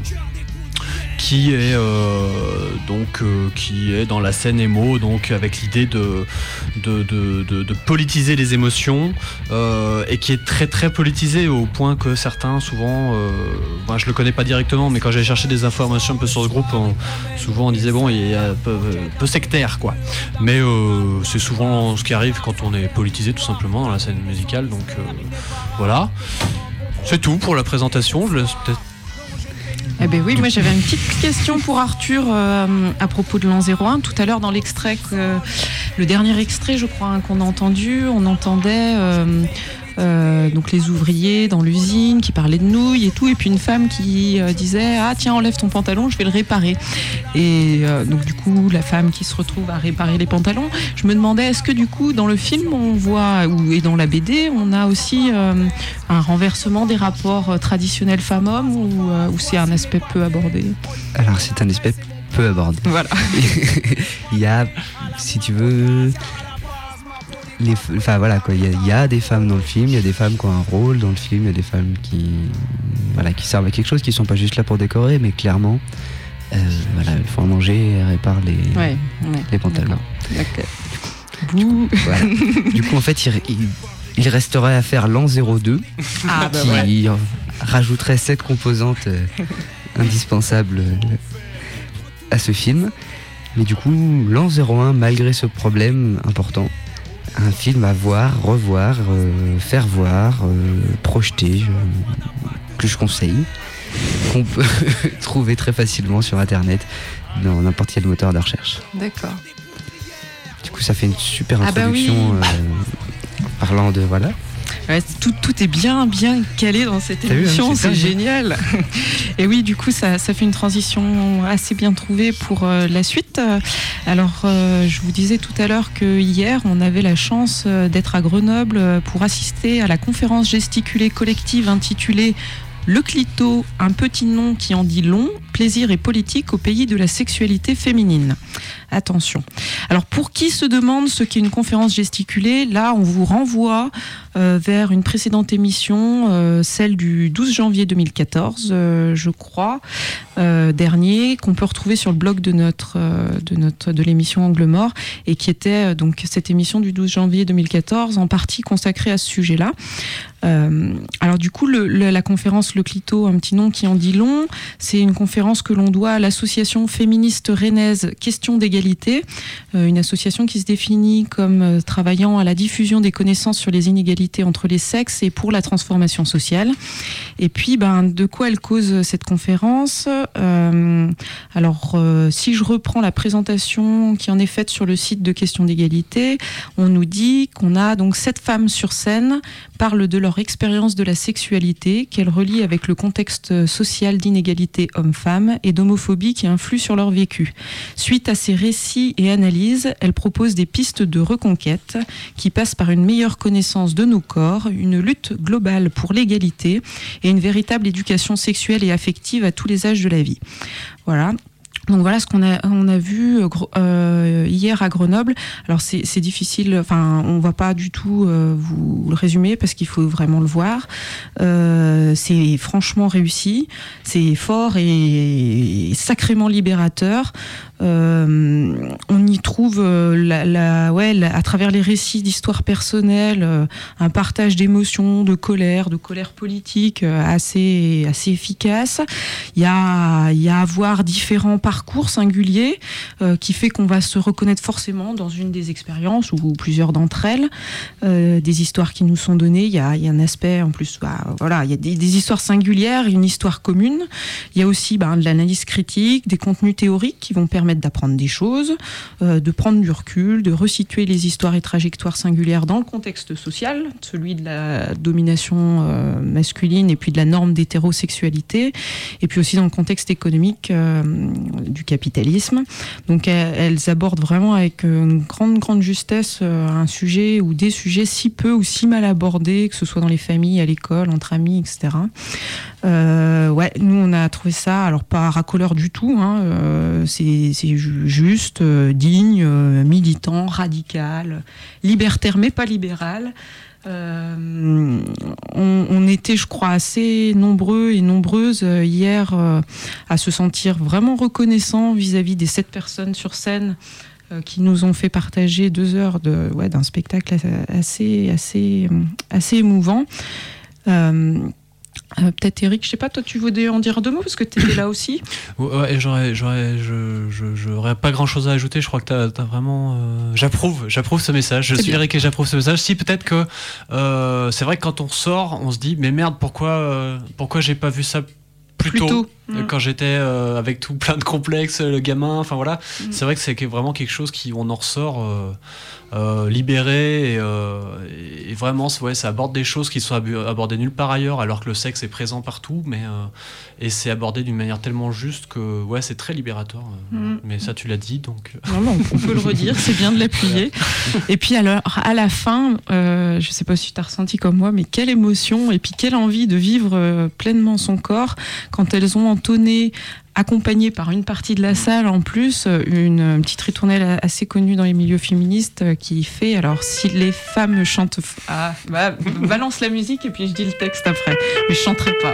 D: qui est euh, donc euh, qui est dans la scène émo, donc avec l'idée de de, de, de de politiser les émotions, euh, et qui est très très politisé au point que certains souvent euh, ben, je le connais pas directement, mais quand j'ai cherché des informations un peu sur ce groupe, on, souvent on disait bon, il est un peu, peu sectaire quoi, mais euh, c'est souvent ce qui arrive quand on est politisé tout simplement dans la scène musicale. Donc euh, voilà, c'est tout pour la présentation. Je laisse peut-être.
F: Eh ben oui, moi j'avais une petite question pour Arthur euh, à propos de l'an zéro un. Tout à l'heure dans l'extrait, que, le dernier extrait je crois hein, qu'on a entendu, on entendait euh, euh, donc les ouvriers dans l'usine qui parlaient de nouilles et tout, et puis une femme qui euh, disait ah tiens enlève ton pantalon, je vais le réparer. Et euh, donc du coup la femme qui se retrouve à réparer les pantalons. Je me demandais est-ce que du coup dans le film on voit, ou et dans la B D on a aussi euh, un renversement des rapports traditionnels femmes-hommes, ou, euh, ou c'est un aspect peu abordé?
E: Alors c'est un aspect peu abordé.
F: Voilà.
E: Il y a, si tu veux, les, enfin voilà quoi. Il y, a, il y a des femmes dans le film, il y a des femmes qui ont un rôle dans le film, il y a des femmes qui, voilà, qui servent à quelque chose, qui sont pas juste là pour décorer, mais clairement, euh, voilà, il faut en manger, elles réparent les,
F: Ouais, ouais,
E: les pantalons.
F: D'accord. Bouh.
E: Voilà. Du coup, en fait, il, il, il resterait à faire l'an zéro deux,
F: Ah, bah
E: qui rajouterait sept composantes euh, indispensables euh, à ce film. Mais du coup, l'an zéro un, malgré ce problème important, un film à voir, revoir, euh, faire voir, euh, projeter, je- que je conseille, qu'on peut trouver très facilement sur Internet, dans n'importe quel moteur de recherche.
F: D'accord.
E: Du coup, ça fait une super
F: Ah bah oui.
E: introduction euh, parlant de voilà.
F: Ouais, tout, tout est bien, bien calé dans cette
E: T'as vu, hein,
F: émission,
E: c'est
F: c'est
E: dingue.
F: génial. Et oui, du coup, ça, ça fait une transition assez bien trouvée pour euh, la suite. Euh, Alors, euh, je vous disais tout à l'heure que hier, on avait la chance euh, d'être à Grenoble euh, pour assister à la conférence gesticulée collective intitulée Le Clito, un petit nom qui en dit long, plaisir et politique au pays de la sexualité féminine. Attention. Alors pour qui se demande ce qu'est une conférence gesticulée, là on vous renvoie euh, vers une précédente émission, euh, celle du douze janvier deux mille quatorze, euh, je crois, euh, dernier, qu'on peut retrouver sur le blog de notre euh, de notre de l'émission Angle Mort, et qui était euh, donc cette émission du douze janvier deux mille quatorze en partie consacrée à ce sujet-là. Euh, alors du coup, le, le, la conférence Le Clito, un petit nom qui en dit long, c'est une conférence que l'on doit à l'association féministe rennaise Question d'égalité, euh, une association qui se définit comme euh, travaillant à la diffusion des connaissances sur les inégalités entre les sexes et pour la transformation sociale. Et puis, ben, de quoi elle cause cette conférence ? euh, Alors, euh, si je reprends la présentation qui en est faite sur le site de Question d'égalité, on nous dit qu'on a donc sept femmes sur scène, parlent de leur expérience de la sexualité, qu'elles relient avec le contexte social d'inégalité homme-femme et d'homophobie qui influe sur leur vécu. Suite à ces récits et analyses, elles proposent des pistes de reconquête qui passent par une meilleure connaissance de nos corps, une lutte globale pour l'égalité et une véritable éducation sexuelle et affective à tous les âges de la vie. Voilà. Donc voilà ce qu'on a, on a vu euh, hier à Grenoble. Alors c'est, c'est difficile, enfin on va pas du tout euh, vous le résumer parce qu'il faut vraiment le voir. Euh, c'est franchement réussi, c'est fort et sacrément libérateur. Euh, on y trouve euh, la, la, ouais, la, à travers les récits d'histoires personnelles, euh, un partage d'émotions, de colère, de colère politique euh, assez, assez efficace. Il y a, il y a à voir différents parcours singuliers euh, qui fait qu'on va se reconnaître forcément dans une des expériences ou plusieurs d'entre elles, euh, des histoires qui nous sont données. Il y a, il y a un aspect en plus, bah, voilà, il y a des, des histoires singulières, une histoire commune. Il y a aussi bah, de l'analyse critique, des contenus théoriques qui vont permettre d'apprendre des choses, euh, de prendre du recul, de resituer les histoires et trajectoires singulières dans le contexte social, celui de la domination euh, masculine et puis de la norme d'hétérosexualité, et puis aussi dans le contexte économique euh, du capitalisme. Donc elles, elles abordent vraiment avec une grande, grande justesse euh, un sujet ou des sujets si peu ou si mal abordés, que ce soit dans les familles, à l'école, entre amis, et cetera. Euh, ouais, nous on a trouvé ça, alors pas racoleur du tout, hein, euh, c'est, c'est juste, euh, digne, euh, militant, radical, libertaire mais pas libéral. Euh, on, on était, je crois, assez nombreux et nombreuses euh, hier euh, à se sentir vraiment reconnaissants vis-à-vis des sept personnes sur scène euh, qui nous ont fait partager deux heures de, ouais, d'un spectacle assez, assez, assez émouvant. Euh, Euh, peut-être Eric, je sais pas, toi tu voulais en dire deux mots parce que tu étais là aussi.
D: Ouais, j'aurais, j'aurais, je, je, j'aurais pas grand chose à ajouter. Je crois que t'as, t'as vraiment. Euh, j'approuve, j'approuve ce message. Je c'est suis bien. Eric et j'approuve ce message. Si peut-être que euh, c'est vrai que quand on sort, on se dit mais merde, pourquoi, euh, pourquoi j'ai pas vu ça plus, plus tôt, tôt. Mmh. Quand j'étais euh, avec tout plein de complexes, le gamin. Enfin voilà, mmh. C'est vrai que c'est vraiment quelque chose qui on en ressort. Euh, Euh, libéré et, euh, et vraiment ouais, ça aborde des choses qui sont abordées nulle part ailleurs alors que le sexe est présent partout mais, euh, et c'est abordé d'une manière tellement juste que ouais, c'est très libérateur euh, mmh. Mais ça tu l'as dit donc
F: non, non, on peut le redire, c'est bien de l'appuyer. Et puis alors, à la fin euh, je sais pas si tu as ressenti comme moi mais quelle émotion et puis quelle envie de vivre euh, pleinement son corps quand elles ont entonné accompagnée par une partie de la salle en plus, une, une petite ritournelle assez connue dans les milieux féministes qui fait, alors si les femmes chantent... Ah, bah, balance la musique et puis je dis le texte après, mais je chanterai pas.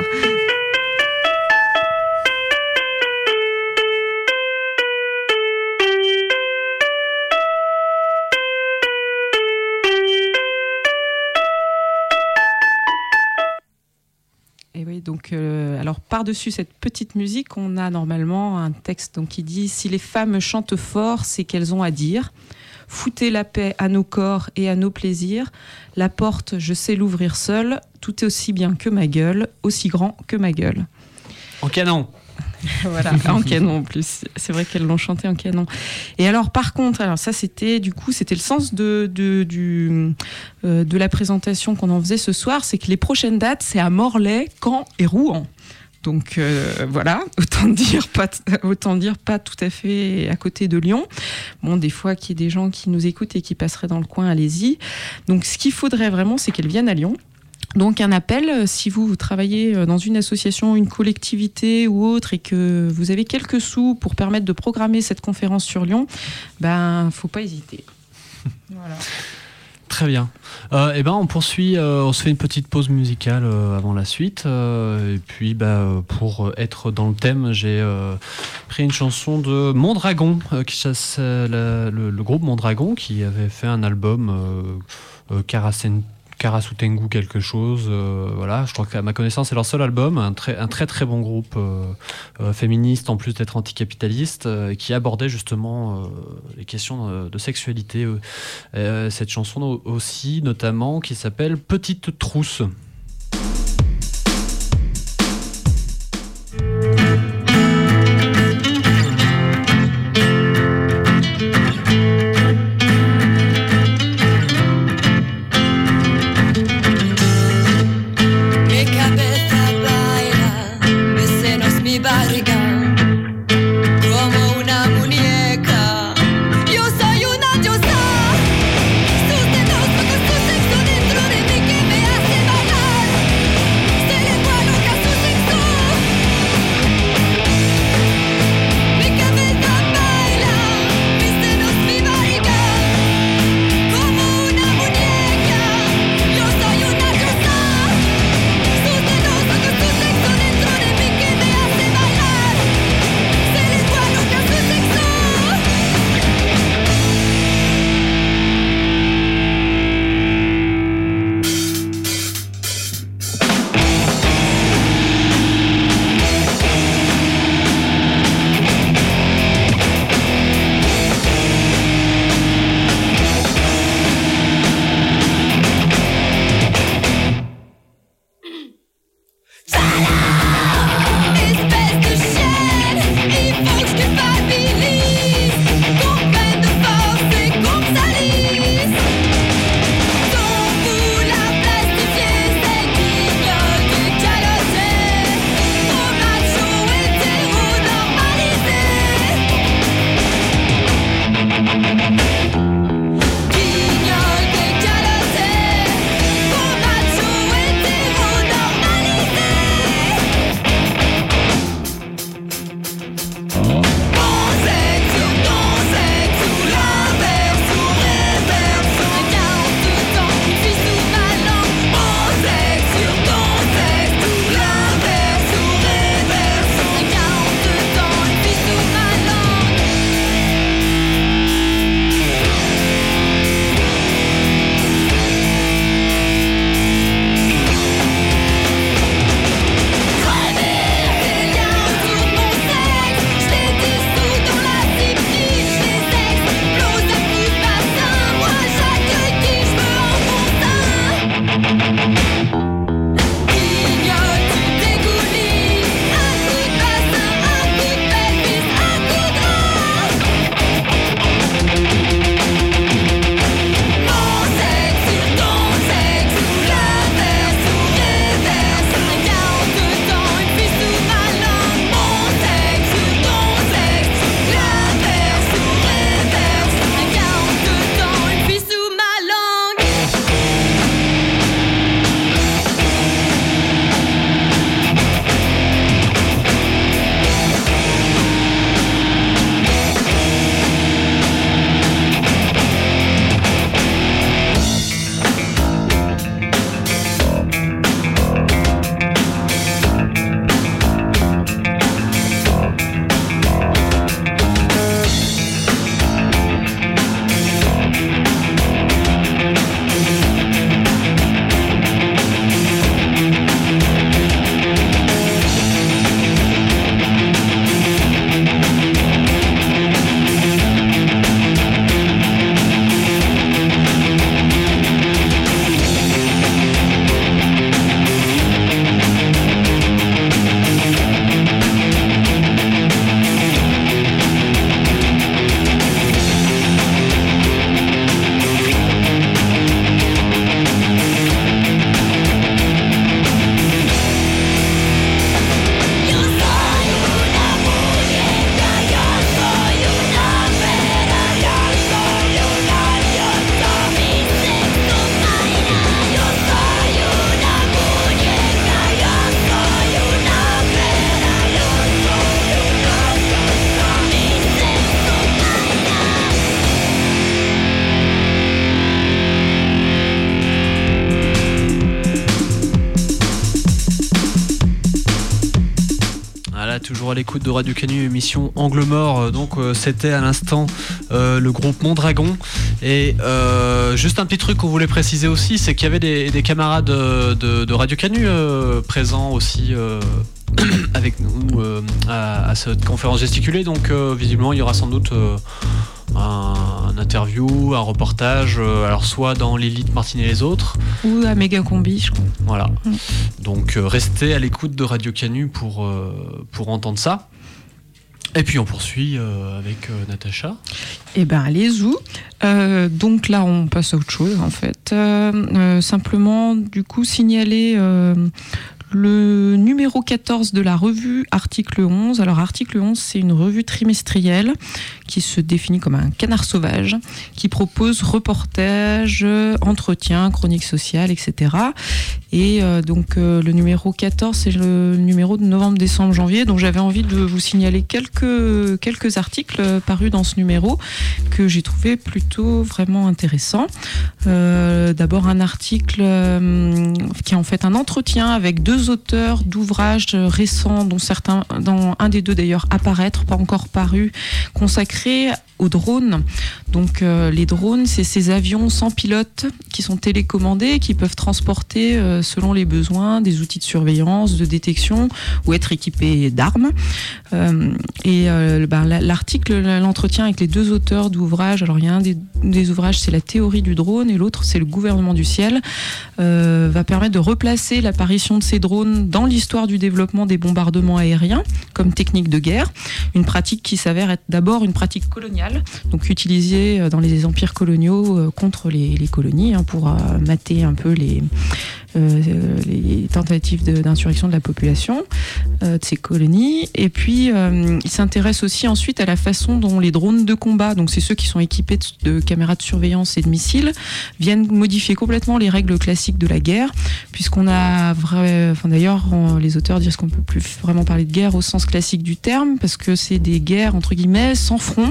F: Et oui, donc, euh, alors par-dessus cette petite musique, on a normalement un texte donc, qui dit « Si les femmes chantent fort, c'est qu'elles ont à dire. Foutez la paix à nos corps et à nos plaisirs. La porte, je sais l'ouvrir seule. Tout est aussi bien que ma gueule, aussi grand que ma gueule. »
D: En canon.
F: Voilà, en canon en plus. C'est vrai qu'elles l'ont chanté en canon. Et alors, par contre, alors ça c'était du coup, c'était le sens de de du euh, de la présentation qu'on en faisait ce soir, c'est que les prochaines dates, c'est à Morlaix, Caen et Rouen. Donc euh, voilà, autant dire pas autant dire pas tout à fait à côté de Lyon. Bon, des fois qu'il y ait des gens qui nous écoutent et qui passeraient dans le coin, allez-y. Donc ce qu'il faudrait vraiment, c'est qu'elles viennent à Lyon. Donc un appel, si vous, vous travaillez dans une association, une collectivité ou autre et que vous avez quelques sous pour permettre de programmer cette conférence sur Lyon, ben faut pas hésiter. Voilà.
D: Très bien. Euh, et ben on poursuit, euh, on se fait une petite pause musicale euh, avant la suite. Euh, et puis bah, pour être dans le thème, j'ai euh, pris une chanson de Mondragon, euh, qui chasse euh, le, le groupe Mondragon qui avait fait un album euh, euh, Karacen. Karasutengu quelque chose, euh, voilà, je crois qu'à ma connaissance c'est leur seul album, un très un très très bon groupe euh, euh, féministe en plus d'être anticapitaliste, euh, qui abordait justement euh, les questions de, de sexualité. Euh, cette chanson aussi notamment qui s'appelle Petite Trousse.
U: Dentro de mí que me hace bailar.
D: Voilà, toujours à l'écoute de Radio Canu, émission Angle Mort. Donc euh, c'était à l'instant euh, le groupe Mondragon. Et euh, juste un petit truc qu'on voulait préciser aussi, c'est qu'il y avait des, des camarades de, de, de Radio Canu euh, présents aussi euh, avec nous euh, à, à cette conférence gesticulée. Donc euh, visiblement il y aura sans doute euh, un, un interview, un reportage, euh, alors soit dans l'élite Martine et les autres,
F: ou à Méga Combi, je crois.
D: Voilà. Mm. Donc euh, restez à l'écoute de Radio Canu pour, euh, pour entendre ça. Et puis on poursuit euh, avec euh, Natacha.
F: Eh ben allez où euh, donc là on passe à autre chose en fait. Euh, euh, simplement du coup signaler euh, le numéro quatorze de la revue Article onze. Alors Article onze, c'est une revue trimestrielle qui se définit comme un canard sauvage, qui propose reportages, entretiens, chroniques sociales, et cetera. Et euh, donc euh, le numéro quatorze, c'est le numéro de novembre, décembre, janvier. Donc j'avais envie de vous signaler quelques, quelques articles parus dans ce numéro que j'ai trouvé plutôt vraiment intéressants. Euh, d'abord un article euh, qui est en fait un entretien avec deux auteurs d'ouvrages récents, dont certains, dans un des deux d'ailleurs à paraître, pas encore paru, consacré aux drones. Donc euh, les drones, c'est ces avions sans pilote qui sont télécommandés, qui peuvent transporter euh, selon les besoins des outils de surveillance, de détection ou être équipés d'armes. Euh, et euh, bah, l'article, l'entretien avec les deux auteurs d'ouvrages, alors il y a un des, des ouvrages, c'est la théorie du drone, et l'autre c'est le gouvernement du ciel, euh, va permettre de replacer l'apparition de ces drones dans l'histoire du développement des bombardements aériens comme technique de guerre, une pratique qui s'avère être d'abord une pratique coloniale, donc utilisée dans les empires coloniaux contre les, les colonies, hein, pour euh, mater un peu les, euh, les tentatives de, d'insurrection de la population euh, de ces colonies. Et puis euh, il s'intéresse aussi ensuite à la façon dont les drones de combat, donc c'est ceux qui sont équipés de, de caméras de surveillance et de missiles, viennent modifier complètement les règles classiques de la guerre, puisqu'on a vrai, enfin d'ailleurs on, les auteurs disent qu'on peut plus vraiment parler de guerre au sens classique du terme, parce que c'est des guerres entre guillemets sans front,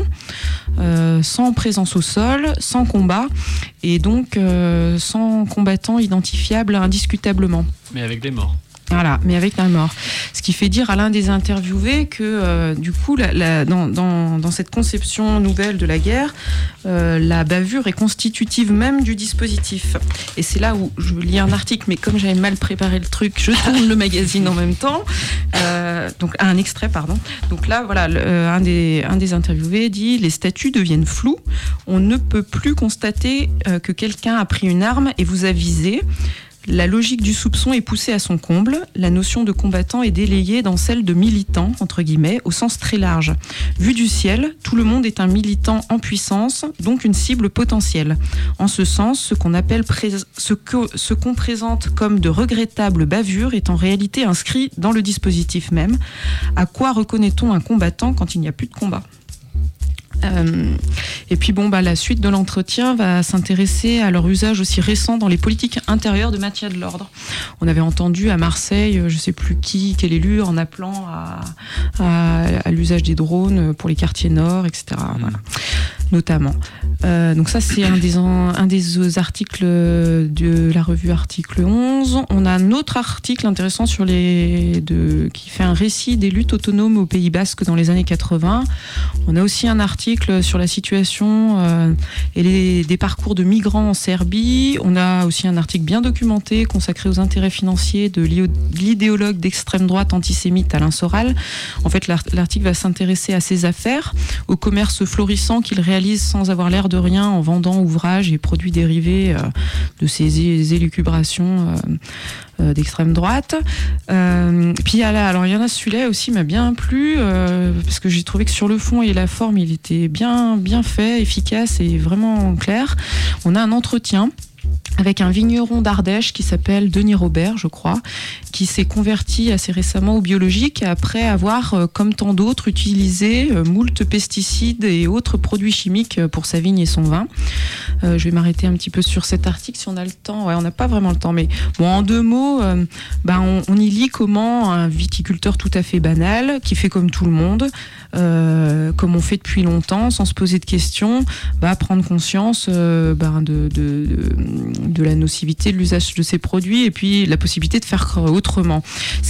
F: euh, sans présence au sol, sans combat, et donc euh, sans combattants identifiables indiscutablement.
D: Mais avec des morts.
F: Voilà, mais avec la mort. Ce qui fait dire à l'un des interviewés que, euh, du coup, la, la, dans, dans, dans cette conception nouvelle de la guerre, euh, la bavure est constitutive même du dispositif. Et c'est là où je lis un article, mais comme j'avais mal préparé le truc, je tourne le magazine en même temps. Euh, donc, un extrait, pardon. Donc là, voilà, le, un, des, un des interviewés dit « Les statuts deviennent flous. On ne peut plus constater euh, que quelqu'un a pris une arme et vous a visé. La logique du soupçon est poussée à son comble. La notion de combattant est délayée dans celle de militant, entre guillemets, au sens très large. Vu du ciel, tout le monde est un militant en puissance, donc une cible potentielle. En ce sens, ce qu'on appelle pré- ce, que, ce qu'on présente comme de regrettables bavures est en réalité inscrit dans le dispositif même. À quoi reconnaît-on un combattant quand il n'y a plus de combat ? Euh, et puis bon, bah, la suite de l'entretien va s'intéresser à leur usage aussi récent dans les politiques intérieures de maintien de l'ordre. On avait entendu à Marseille, je ne sais plus qui, quel élu, en appelant à, à, à l'usage des drones pour les quartiers nord, et cetera. Mmh. Voilà. Notamment. Euh, donc ça, c'est un des, un des articles de la revue Article onze. On a un autre article intéressant sur les, de, qui fait un récit des luttes autonomes au Pays Basque dans les années quatre-vingts. On a aussi un article sur la situation euh, et les, des parcours de migrants en Serbie. On a aussi un article bien documenté consacré aux intérêts financiers de l'idéologue d'extrême droite antisémite Alain Soral. En fait, l'article va s'intéresser à ses affaires, au commerce florissant qu'il réalise sans avoir l'air de rien en vendant ouvrages et produits dérivés euh, de ses élucubrations euh, euh, d'extrême droite. Euh, puis alors il y en a, celui-là aussi m'a bien plu euh, parce que j'ai trouvé que sur le fond et la forme il était bien, bien fait, efficace et vraiment clair. On a un entretien avec un vigneron d'Ardèche qui s'appelle Denis Robert, je crois, qui s'est converti assez récemment au biologique après avoir, comme tant d'autres, utilisé moult pesticides et autres produits chimiques pour sa vigne et son vin. Euh, je vais m'arrêter un petit peu sur cet article si on a le temps. Ouais, on n'a pas vraiment le temps, mais bon, en deux mots, euh, ben on, on y lit comment un viticulteur tout à fait banal, qui fait comme tout le monde, euh, comme on fait depuis longtemps, sans se poser de questions, va prendre conscience euh, ben de, de, de, de la nocivité de l'usage de ces produits et puis la possibilité de faire autrement. Ce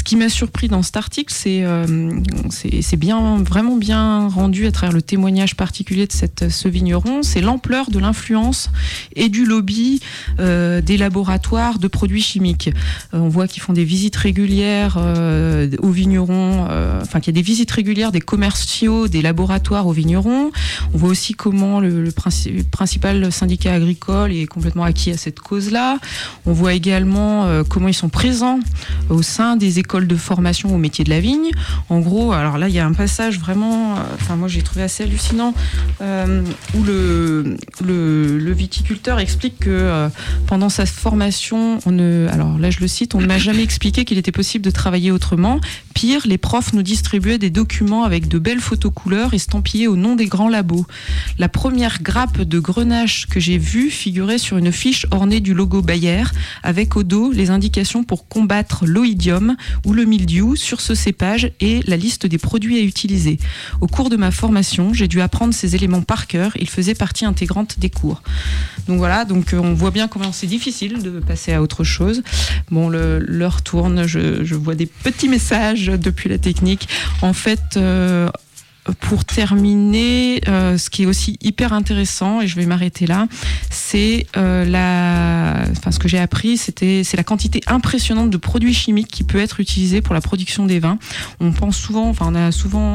F: qui m'a surpris dans cet article, c'est, euh, c'est, c'est bien, vraiment bien rendu à travers le témoignage particulier de cette, ce vigneron, c'est l'ampleur de l'influence et du lobby euh, des laboratoires de produits chimiques. Euh, on voit qu'ils font des visites régulières euh, aux vignerons, euh, enfin qu'il y a des visites régulières des commerciaux, des laboratoires aux vignerons. On voit aussi comment le, le princi- principal syndicat agricole est complètement acquis à cette cause-là. On voit également euh, comment ils sont présents au sein des écoles de formation au métier de la vigne. En gros, alors là, il y a un passage vraiment, euh, enfin moi j'ai trouvé assez hallucinant, euh, où le, le, le viticulteur explique que euh, pendant sa formation, on ne, alors là je le cite, on ne m'a jamais expliqué qu'il était possible de travailler autrement. Pire, les profs nous distribuaient des documents avec de belles photos couleurs estampillées au nom des grands labos. La première grappe de grenache que j'ai vue figurait sur une fiche ornée du logo Bayer, avec au dos les indications pour combattre l'oïdium ou le mildiou sur ce cépage et la liste des produits à utiliser. Au cours de ma formation, j'ai dû apprendre ces éléments par cœur. Ils faisaient partie intégrante des cours. Donc voilà, donc on voit bien comment c'est difficile de passer à autre chose. Bon, le, l'heure tourne, je, je vois des petits messages depuis la technique. En fait, euh, pour terminer, euh, ce qui est aussi hyper intéressant, et je vais m'arrêter là, c'est euh, la, enfin ce que j'ai appris, c'était c'est la quantité impressionnante de produits chimiques qui peut être utilisée pour la production des vins. On pense souvent, enfin on a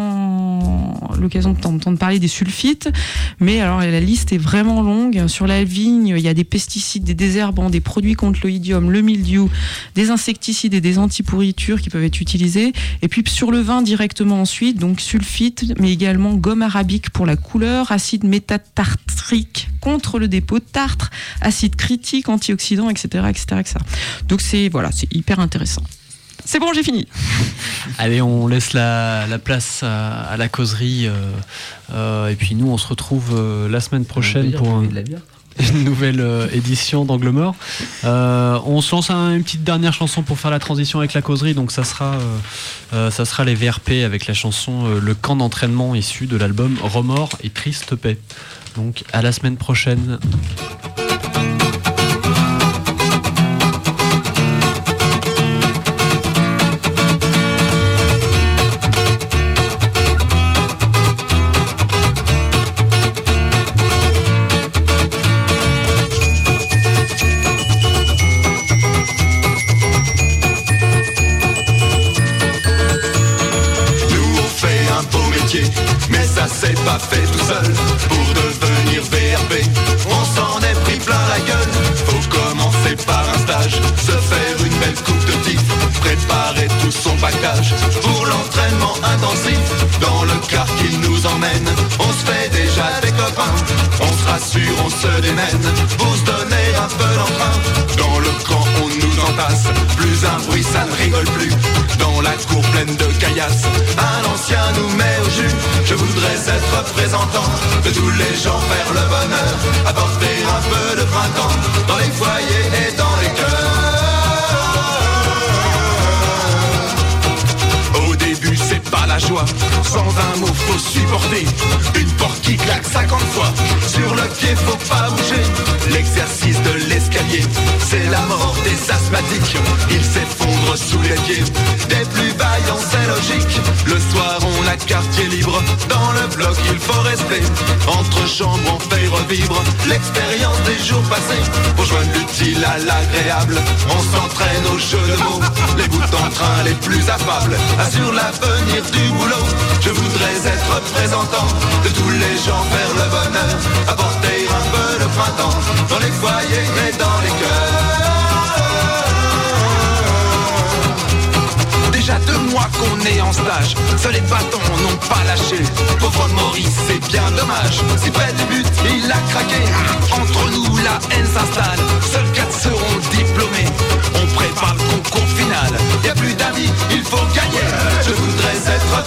F: souvent l'occasion d'entendre parler des sulfites, mais alors la liste est vraiment longue. Sur la vigne, il y a des pesticides, des désherbants, des produits contre l'oïdium, le mildiou, des insecticides et des antipourritures qui peuvent être utilisés. Et puis sur le vin directement ensuite, donc sulfites, mais également gomme arabique pour la couleur, acide métatartrique contre le dépôt de tartre, acide critique, antioxydant, et cetera, et cetera, et cetera. Donc c'est voilà, c'est hyper intéressant. C'est bon, j'ai fini.
D: Allez, on laisse la, la place à, à la causerie. Euh, euh, et puis nous, on se retrouve euh, la semaine prochaine pour un, une nouvelle euh, édition d'Angle Mort. Euh, on se lance un, une petite dernière chanson pour faire la transition avec la causerie. Donc ça sera, euh, euh, ça sera les V R P avec la chanson euh, Le camp d'entraînement issu de l'album Remords et Triste Paix. Donc à la semaine prochaine.
A: Mais ça s'est pas fait tout seul. Pour devenir V R P, on s'en est pris plein la gueule. Faut commencer par un stage, se faire une belle coupe de tif, préparer tout son package pour l'entraînement intensif. Dans le car qui nous emmène, on se fait déjà des copains. On se rassure, on se démène pour se donner un peu d'entrain. Dans le camp on nous entasse, plus un bruit ça ne rigole plus. Dans la cour pleine de caillasses, un ancien nous met au jus. Je voudrais être représentant de tous les gens vers le bonheur, apporter un peu de printemps dans les foyers et dans les cœurs. Au début c'est pas la joie, sans un mot faut supporter une porte qui claque cinquante fois. Sur le pied faut pas bouger, l'exercice de l'escalier, c'est la mort des asthmatiques. Ils s'effondrent sous les pieds des plus vaillants, c'est logique. Le soir on a quartier libre, dans le bloc il faut rester. Entre chambres on fait revivre l'expérience des jours passés. Pour joindre l'utile à l'agréable, on s'entraîne aux jeux de mots. Les bouts en train les plus affables assurent l'avenir du boulot. Je voudrais être représentant de tous les gens vers le bonheur, apporter un peu de printemps dans les foyers et dans les cœurs. Déjà deux mois qu'on est en stage, seuls les bâtons n'ont pas lâché. Pauvre Maurice, c'est bien dommage, si près du but il a craqué. Entre nous la haine s'installe, ce